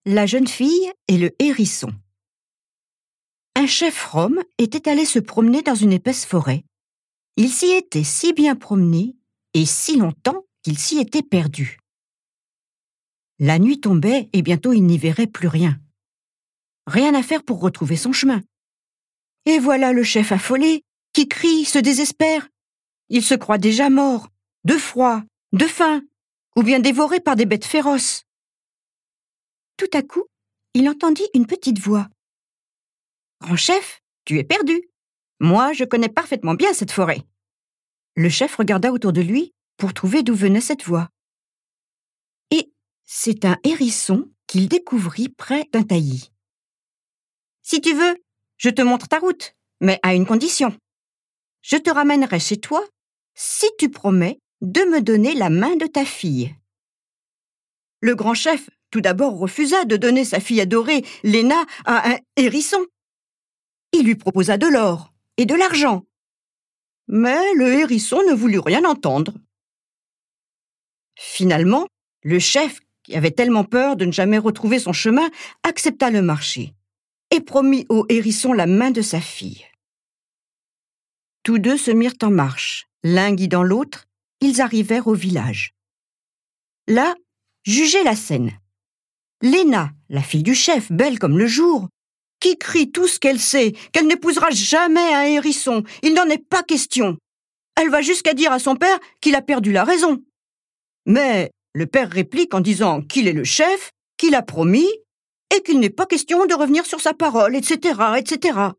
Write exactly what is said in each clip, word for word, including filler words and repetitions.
La jeune fille et le hérisson. Un chef rom était allé se promener dans une épaisse forêt. Il s'y était si bien promené et si longtemps qu'il s'y était perdu. La nuit tombait et bientôt il n'y verrait plus rien. Rien à faire pour retrouver son chemin. Et voilà le chef affolé qui crie, se désespère. Il se croit déjà mort, de froid, de faim, ou bien dévoré par des bêtes féroces. Tout à coup, il entendit une petite voix. « Grand chef, tu es perdu. Moi, je connais parfaitement bien cette forêt. » Le chef regarda autour de lui pour trouver d'où venait cette voix. Et c'est un hérisson qu'il découvrit près d'un taillis. « Si tu veux, je te montre ta route, mais à une condition. Je te ramènerai chez toi si tu promets de me donner la main de ta fille. » Le grand chef, tout d'abord, refusa de donner sa fille adorée, Léna, à un hérisson. Il lui proposa de l'or et de l'argent. Mais le hérisson ne voulut rien entendre. Finalement, le chef, qui avait tellement peur de ne jamais retrouver son chemin, accepta le marché et promit au hérisson la main de sa fille. Tous deux se mirent en marche, l'un guidant l'autre, ils arrivèrent au village. Là, jugez la scène. Léna, la fille du chef, belle comme le jour, qui crie tout ce qu'elle sait, qu'elle n'épousera jamais un hérisson, il n'en est pas question. Elle va jusqu'à dire à son père qu'il a perdu la raison. Mais le père réplique en disant qu'il est le chef, qu'il a promis, et qu'il n'est pas question de revenir sur sa parole, et cetera, et cetera.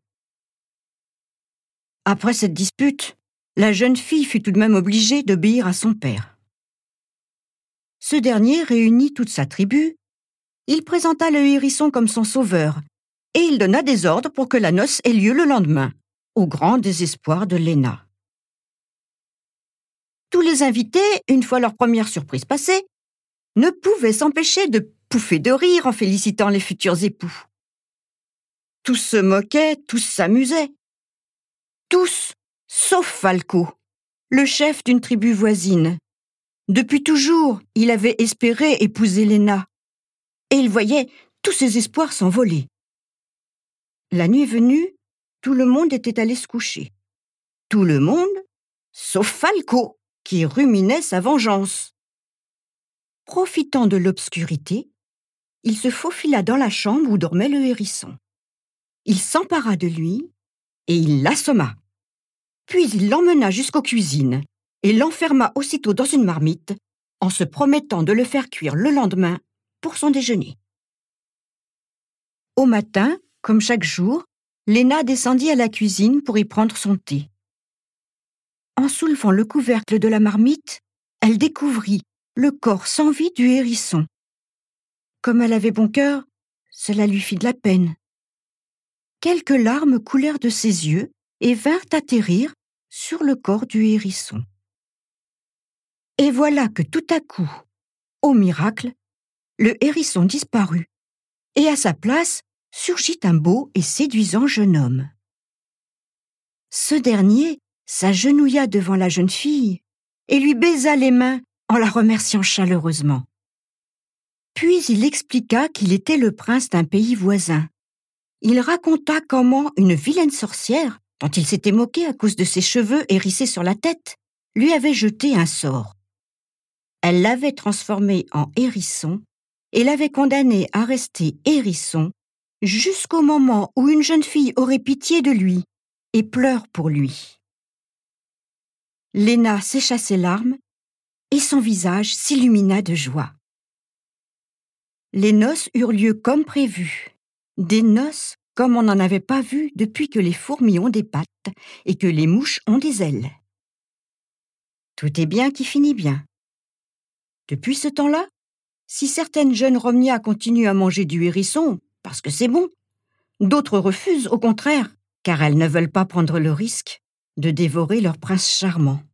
Après cette dispute, la jeune fille fut tout de même obligée d'obéir à son père. Ce dernier réunit toute sa tribu. Il présenta le hérisson comme son sauveur, et il donna des ordres pour que la noce ait lieu le lendemain, au grand désespoir de Léna. Tous les invités, une fois leur première surprise passée, ne pouvaient s'empêcher de pouffer de rire en félicitant les futurs époux. Tous se moquaient, tous s'amusaient. Tous, sauf Falco, le chef d'une tribu voisine. Depuis toujours, il avait espéré épouser Léna, et il voyait tous ses espoirs s'envoler. La nuit venue, tout le monde était allé se coucher. Tout le monde, sauf Falco, qui ruminait sa vengeance. Profitant de l'obscurité, il se faufila dans la chambre où dormait le hérisson. Il s'empara de lui et il l'assomma. Puis il l'emmena jusqu'aux cuisines et l'enferma aussitôt dans une marmite en se promettant de le faire cuire le lendemain pour son déjeuner. Au matin, comme chaque jour, Léna descendit à la cuisine pour y prendre son thé. En soulevant le couvercle de la marmite, elle découvrit le corps sans vie du hérisson. Comme elle avait bon cœur, cela lui fit de la peine. Quelques larmes coulèrent de ses yeux et vinrent atterrir sur le corps du hérisson. Et voilà que tout à coup, au miracle, le hérisson disparut, et à sa place surgit un beau et séduisant jeune homme. Ce dernier s'agenouilla devant la jeune fille et lui baisa les mains en la remerciant chaleureusement. Puis il expliqua qu'il était le prince d'un pays voisin. Il raconta comment une vilaine sorcière, dont il s'était moqué à cause de ses cheveux hérissés sur la tête, lui avait jeté un sort. Elle l'avait transformé en hérisson et l'avait condamné à rester hérisson jusqu'au moment où une jeune fille aurait pitié de lui et pleure pour lui. Léna sécha ses larmes et son visage s'illumina de joie. Les noces eurent lieu comme prévu, des noces comme on n'en avait pas vu depuis que les fourmis ont des pattes et que les mouches ont des ailes. Tout est bien qui finit bien. Depuis ce temps-là, si certaines jeunes Romnia continuent à manger du hérisson, parce que c'est bon, d'autres refusent au contraire, car elles ne veulent pas prendre le risque de dévorer leur prince charmant.